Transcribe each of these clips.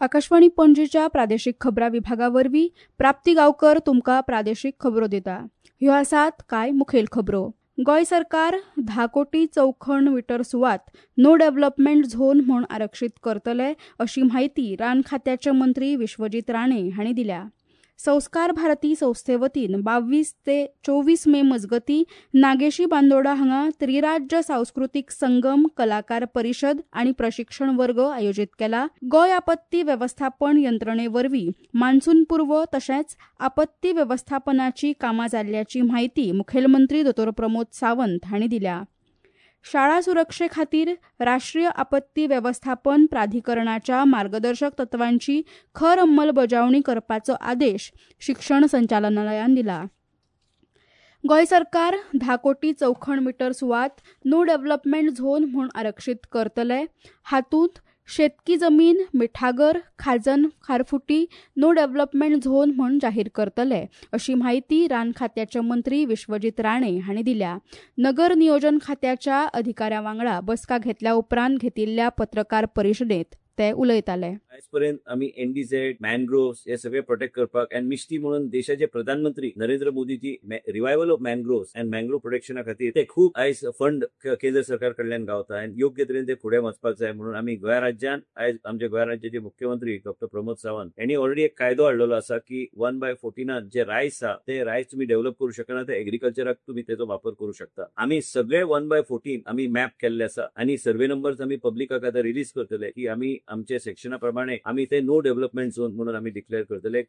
आकाशवाणी पणजीच्या प्रादेशीक खबरां विभागावरवीं प्राप्ती गांवकर तुमकां प्रादेशीक खबरो दिता। ह्यो आसात कांय मुखेल खबरो। गोंय सरकार 10 कोटी चौखण मीटर सुवात नो डेव्हलपमेंट झोन म्हूण आरक्षीत करतले अशी माहिती रान खात्याचे मंत्री विश्वजीत राणे हांणी दिल्या। संस्कार भारती संस्थे वतीन 22 ते 24 मे मजगती नागेशी बांदोडा हांगा त्रिराज्य सांस्कृतिक संगम कलाकार परिशद आनी प्रशिक्षण वर्ग आयोजीत केला। गोंय आपत्ती वेवस्थापन यंत्रणेवरवीं मान्सून पूर्व तशेंच आपत्ती वेवस्थापनाची कामां जाल्ल्याची माहिती मुखेलमंत्री दोतोर प्रमोद सावंत हांणी दिल्या। शाळा सुरक्षे खातीर राष्ट्रीय आपत्ती वेवस्थापन प्राधिकरणाच्या मार्गदर्शक तत्वांची खर अंमलबजावणी करपाचो आदेश शिक्षण संचालनालयान दिला। गोंय सरकार 10 कोटी चौखण मीटर सुवात नो डेव्हलपमेंट झोन म्हूण आरक्षीत करतले। हातूंत शेतकी जमीन मिठागर खाजन खारफुटी नो डेव्हलपमेंट झोन म्हूण जाहीर करतले अशी माहिती रान खात्याचे मंत्री विश्वजीत राणे हांणी दिल्या। नगर नियोजन खात्याच्या अधिकाऱ्यां वांगडा बसका घेतल्या उपरांत घेतिल्ल्या पत्रकार परिशदेंत ते उलयताले। आज पर्यंत आमी एनडीझेड मॅनग्रोव्स हे सगळे प्रोटेक्ट करपाक आनी मिश्टी म्हणून देशाचे प्रधानमंत्री Narendra Modiji revival of मॅनग्रोव्स and मॅनग्रोव प्रोटेक्शना खातीर ते खूब आयज फंड केंद्र सरकार कडल्यान गावता आनी योग्य तरेन ते फुडें वचपाक जाय म्हणून आमी गोंय राज्यान आयज आमच्या गोंय राज्याचे मुख्यमंत्री डॉक्टर प्रमोद सावंत यांनी ऑलरेडी एक कायदो हाडलेलो आसा की 1/14 जे रायस आसा ते रायस तुम्ही डेव्हलप करू शकना ते एग्रीकल्चराक तुम्ही तेजो वापर करू शकता। आमी सगळे 1/14 आमी मॅप केल्ले आसा आनी सर्वे नंबर्स आमी पब्लिकाक आतां रिलीज करतले की आमी आमचे सेक्शना प्रमाणे आमी ते नो डेव्हलपमेंट झोन म्हणून आमी डिक्लेअर करतले।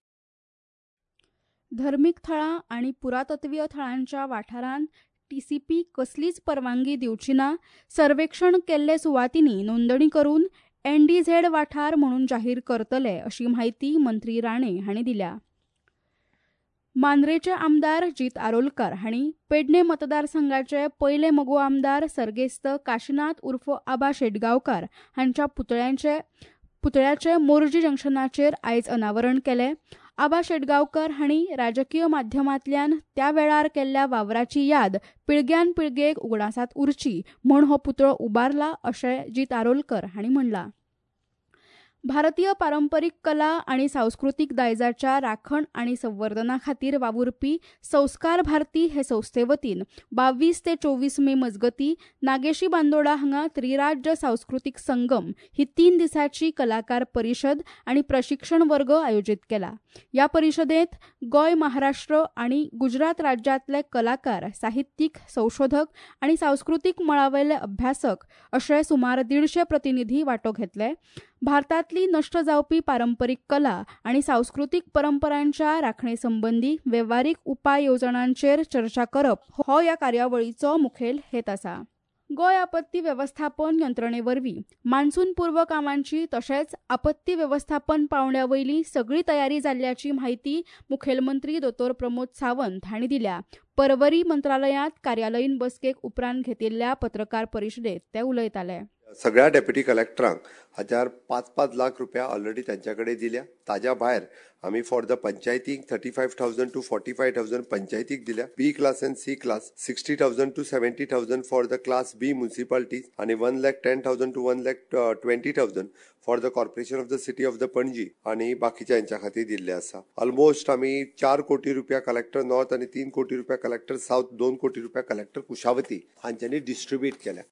धर्मीक थळां आनी पुरातत्वीय थळांच्या वाठारांत टीसीपी कसलीच परवानगी दिवची ना। सर्वेक्षण केल्ले सुवातींनी नोंदणी करून एनडीझेड वाठार म्हणून जाहीर करतले अशी माहिती मंत्री राणे हांणी दिल्या। मांद्रेचे आमदार जीत आरोलकार हांणी पेडणे मतदारसंघाचे पयले मगो आमदार सर्गेस्त काशीनाथ उर्फ आबा शेटगांवकार हांच्या पुतळ्याचे मोरजी जंक्शनाचेर आयज अनावरण केले। आबा शेटगांवकर हांणी राजकीय माध्यमांतल्यान त्या वेळार केल्ल्या वावराची याद पिळग्यान पिळगेक उगडासात उरची म्हूण हो पुतळो उबारला अशें जीत आरोलकर हांणी म्हणलां। भारतीय पारंपरीक कला आनी सांस्कृतीक दायजाच्या राखण आनी संवर्धना खातीर वावुरपी संस्कार भारती हे संस्थे वतीन 22 ते 24 मे मजगती नागेशी बांदोडा हांगा त्रिराज्य सांस्कृतीक संगम ही 3 दिसांची कलाकार परिशद आनी प्रशिक्षण वर्ग आयोजीत केला। या परिशदेंत गोंय महाराष्ट्र आनी गुजरात राज्यांतले कलाकार साहित्यीक संशोधक आनी सांस्कृतीक मळावेले अभ्यासक अशे सुमार 150 प्रतिनिधी वांटो घेतले। भारतांतली नश्ट जावपी पारंपरीक कला आनी सांस्कृतीक परंपरांच्या राखणे संबंधी वेव्हारीक उपाय येवजणांचेर चर्चा करप हो ह्या कार्यावळीचो मुखेल हेत आसा। गोंय आपत्ती वेवस्थापन यंत्रणेवरवीं मान्सून पूर्व कामांची तशेंच आपत्ती वेवस्थापन पावंड्या वयली सगळी तयारी जाल्ल्याची माहिती मुखेलमंत्री दोतोर प्रमोद सावंत हांणी दिल्या। पर्वरी मंत्रालयांत कार्यालयीन बसकेक उपरांत घेतिल्ल्या पत्रकार परिशदेंत ते उलयताले। सगळ्या डेप्युटी कलेक्टरांक 5-5 लाख रुपया ऑलरेडी त्यांच्याकडे दिल्या। ताज्या भायर आमी फॉर द पंचायतीक 35,000 to 45,000 पंचायतीक दिल्या। B class and C class 60,000 to 70,000 for the class B municipalities आणि 1,10,000 to 1,20,000 for the corporation of the city of the Panaji आणि बाकीच्या यांच्या खातीर दिल्ले आसा। ऑलमोस्ट आमी 4 कोटी रुपया कलेक्टर नॉर्थ आणि 3 कोटी रुपया कलेक्टर साउथ 2 कोटी रुपया कलेक्टर कुशावती हांच्यांनी डिस्ट्रीब्यूट केल्या।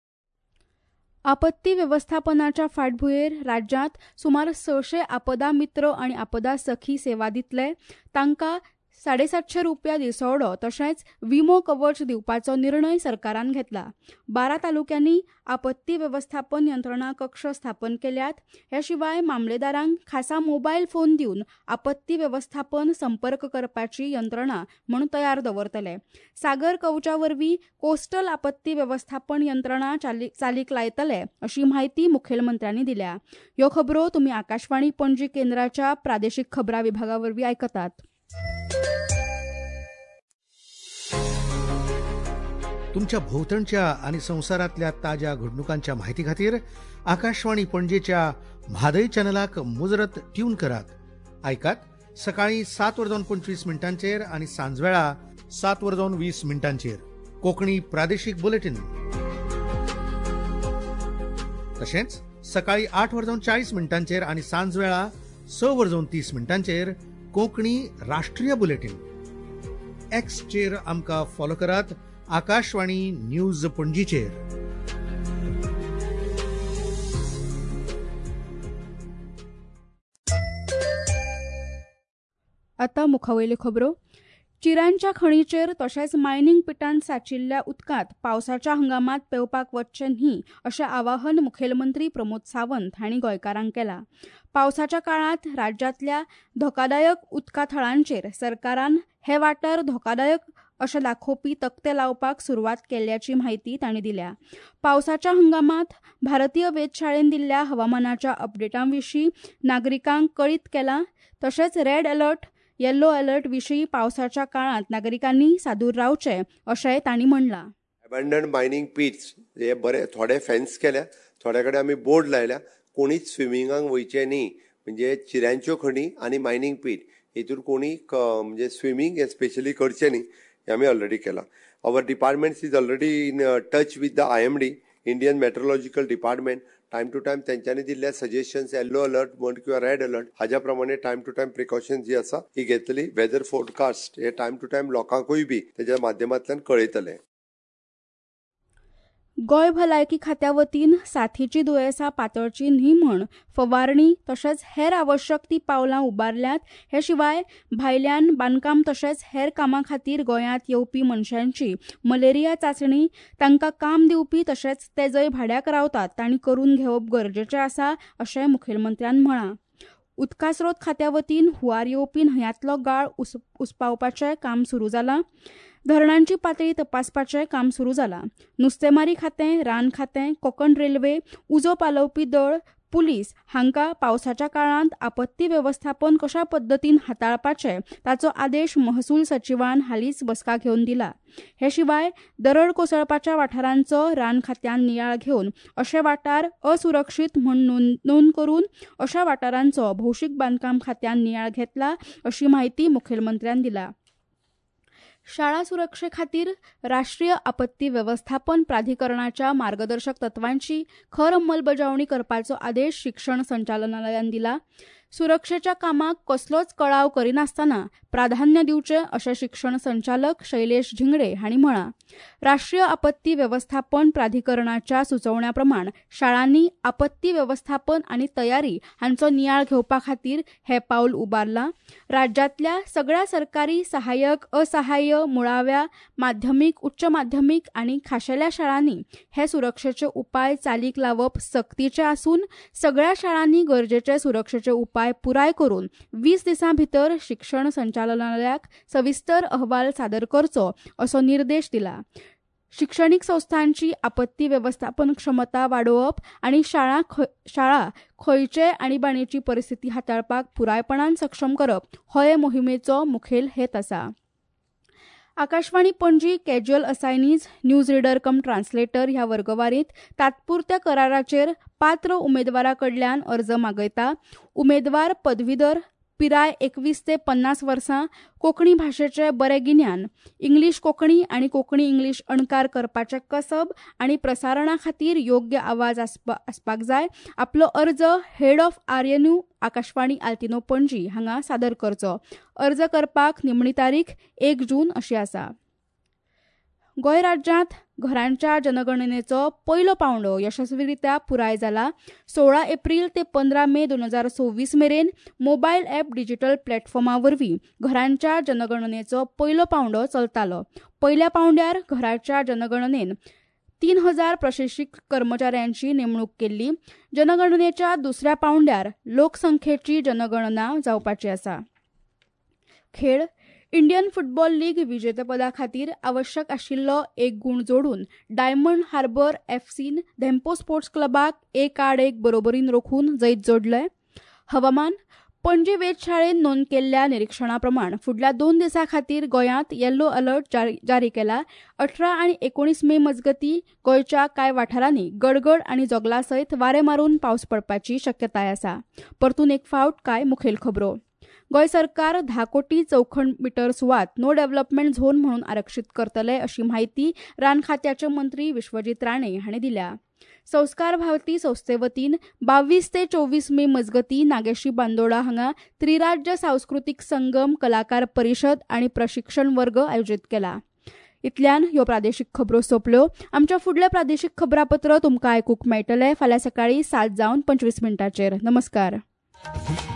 आपत्ती व्यवस्थापनाच्या फाटभुंयेर राज्यांत सुमार 600 आपदा मित्र आनी आपदा सखी सेवा दितले। तांकां 750 रुपया दिसवडो तशेंच विमो कवच दिवपाचो निर्णय सरकारान घेतला। 12 तालुक्यांनी आपत्ती वेवस्थापन यंत्रणा कक्ष स्थापन केल्यात। ह्या शिवाय मामलेदारांक खासा मोबायल फोन दिवन आपत्ती वेवस्थापन संपर्क करपाची यंत्रणा म्हूण तयार दवरतले। सागर कवचा वरवीं कोस्टल आपत्ती वेवस्थापन यंत्रणा चालीक लायतले अशी माहिती मुखेलमंत्र्यांनी दिल्या। ह्यो खबरो तुमी आकाशवाणी पणजी केंद्राच्या प्रादेशीक खबरां विभागावरवीं आयकतात। तुमच्या भोवतणच्या आणि संसारातल्या ताज्या घडणुकांच्या माहिती खातीर आकाशवाणी पणजेच्या म्हादय चॅनलाक मुजरत ट्यून करात। ऐकात सकाळी 7:25 आणि सांजवेळा 7:20 कोंकणी प्रादेशीक बुलेटिन तशेंच सकाळी 8:40 आणि सांज वेळा 6:30 कोंकणी राष्ट्रीय बुलेटिन. एक्सचेर आमकां फॉलो करात. आकाशवाणी न्यूज पणजीचेर. आता मुखावयल्यो खबरो. चिरांच्या खणीचेर तशेंच मायनिंग पिटांत साचिल्ल्या उदकांत पावसाच्या हंगामात पेंवपाक वचचें न्ही अशें आवाहन मुखेलमंत्री प्रमोद सावंत हांणी गोंयकारांक केलां. पावसाच्या काळांत राज्यांतल्या धोकादायक उदका थळांचेर सरकारान हे वाठार धोकादायक अशें दाखोवपी तक्ते लावपाक सुरवात केल्ल्याची म्हायती तांणी दिल्या. पावसाच्या हंगामात भारतीय वेधशाळेन दिल्ल्या हवामानाच्या अपडेटांविशीं नागरिकांक कळीत केलां. तशेंच रेड अलर्ट, येल्लो अलर्ट विशीं पावसाच्या काळांत नागरिकांनी सादूर रावचें अशेंय तांणी म्हणलां. अबॅन्डन्ड मायनिंग पिट्स हे बरे थोडे फेन्स केल्या, थोड्या कडेन आमी बोर्ड लायल्या. कोणीच स्विमिंगाक वयचें न्ही. म्हणजे चिऱ्यांच्यो खणी आनी मायनिंग पीट हेतून कोणी म्हणजे स्विमींग स्पेशली करचें न्ही हें आमी ऑलरेडी केलां. Our departments is already in touch with the IMD, Indian meteorological department. Time to time तेंच्यांनी दिल्ल्या सजेशन्स येल्लो अलर्ट म्हण किंवा रेड अलर्ट हाज्या प्रमाणे टायम टू टायम प्रिकॉशन्स जी आसा ती घेतली. वेदर फोरकास्ट हे टायम टू टायम लोकांकूय बी तेज्या माध्यमांतल्यान कळयतले. गोंय भलायकी खात्या वतीन साथीची दुयेंसां पातळची न्ही म्हण फवारणी तशेंच हेर आवश्यक ती पावलां उबारल्यात. हे शिवाय भायल्यान बांदकाम तशेंच हेर कामां खातीर गोंयांत येवपी मनशांची मलेरिया चांचणी तांकां काम दिवपी तशेंच ते जंय भाड्याक रावतात तांणी करून घेवप गरजेचें आसा अशें मुखेलमंत्र्यान म्हळां. उदका स्रोत खात्या वतीन हुंवार येवपी न्हंयांतलो गाळ उसपावपाचें काम सुरू जालां. धरणांची पातळी तपासपाचें काम सुरू जालां. नुस्तेमारी खातें, रान खातें, कोंकण रेल्वे, उजो पालवपी दळ, पुलीस हांकां पावसाच्या काळांत आपत्ती वेवस्थापन कशा पद्दतीन हाताळपाचें ताचो आदेश महसूल सचिवान हालींच बसका घेवन दिला. हे शिवाय दरड कोसळपाच्या वाठारांचो रान खात्यान नियाळ घेवन अशे वाठार असुरक्षीत म्हूण नोंद करून अशा वाठारांचो भौशीक बांदकाम खात्यान नियाळ घेतला अशी माहिती मुखेलमंत्र्यान दिला. शाळा सुरक्षे खातीर राष्ट्रीय आपत्ती वेवस्थापन प्राधिकरणाच्या मार्गदर्शक तत्वांची खर अंमलबजावणी करपाचो आदेश शिक्षण संचालनालयान दिला. सुरक्षेच्या कामाक कसलोच कळाव करिनासतना प्राधान्य दिवचें अशें शिक्षण संचालक शैलेश झिंगडे हांणी म्हळां. राष्ट्रीय आपत्ती वेवस्थापन प्राधिकरणाच्या सुचोवण्या प्रमाण शाळांनी आपत्ती वेवस्थापन आनी तयारी हांचो नियाळ घेवपा खातीर हें पावल उबारलां. राज्यांतल्या सगळ्या सरकारी सहाय्यक, असहाय्य, मुळाव्या, माध्यमीक, उच्च माध्यमीक आनी खाशेल्या शाळांनी हे सुरक्षेचे उपाय चालीक लावप सक्तीचे आसून सगळ्या शाळांनी गरजेचे सुरक्षेचे उपाय पुराय करून 20 दिसां भितर शिक्षण संचालनालयाक सविस्तर अहवाल सादर करचो असो निर्देश दिला. शिक्षणीक संस्थांची आपत्ती वेवस्थापन क्षमता वाडोवप आनी शाळा खंयचे आणीबाणीची परिस्थिती हाताळपाक पुरायपणान सक्षम करप हो हे मोहिमेचो मुखेल हेत आसा. Akashvani Panaji casual assignees, news reader cum translator ह्या वर्गवारीत तात्पुरत्या कराराचेर पात्र उमेदवारा कडल्यान अर्ज मागयता. उमेदवार पदवीधर, पिराय 21 ते 50 वर्सां, कोंकणी भाशेचें बरें गिन्यान, इंग्लीश कोंकणी आनी कोंकणी इंग्लीश अणकार करपाचें कसब आनी प्रसारणा खातीर योग्य आवाज आसपाक जाय. आपलो अर्ज head of RNU Akashvani Altinho Panaji हांगा सादर करचो. अर्ज करपाक निमणी तारीख 1 जून अशी आसा. गोंय राज्यांत घरांच्या जनगणनेचो पयलो पांवडो यशस्वीरित्या पुराय जाला. 16 एप्रील ते 15 मे 2024 मेरेन मोबायल ॲप डिजिटल प्लॅटफॉर्मा वरवीं घरांच्या जनगणनेचो पयलो पांवडो चलतालो. पयल्या पांवड्यार घराच्या जनगणनेन 3000 प्रशिक्षीत कर्मचाऱ्यांची नेमणूक केल्ली. जनगणनेच्या दुसऱ्या पांवड्यार लोकसंख्येची जनगणना जावपाची आसा. खेळ. इंडियन फुटबॉल लीग विजेतेपदा खातीर आवश्यक आशिल्लो एक गूण जोडून डायमंड हार्बर FCन धेंपो स्पोर्ट्स क्लबाक 1-1 बरोबरीन रोखून जैत जोडले. हवामान. पणजी वेधशाळेन नोंद केल्ल्या निरीक्षणा प्रमाण फुडल्या 2 दिसां खातीर गोंयांत येल्लो अलर्ट जारी केला. 18 आनी 19 मे मजगतीं गोंयच्या कांय वाठारांनी गडगड आनी जोगला सयत वारें मारून पावस पडपाची शक्यताय आसा. परतून एक फावट कांय मुखेल खबरो. गोंय सरकार 10 कोटी चौखण मिटर सुवात नो डेव्हलपमेंट झोन म्हणून आरक्षीत करतले अशी माहिती रान खात्याचे मंत्री विश्वजीत राणे हांणी दिल्या. संस्कार भारती संस्थे वतीन 22 ते 24 मे मजगती नागेशी बांदोडा हांगा त्रिराज्य सांस्कृतिक संगम, कलाकार परिशद आणि प्रशिक्षण वर्ग आयोजित केला. इतल्यान ह्यो प्रादेशीक खबरो सोंपल्यो. आमच्या फुडले प्रादेशीक खबरापत्र तुमकां आयकूंक मेळटले फाल्यां सकाळीं 7:25 नमस्कार.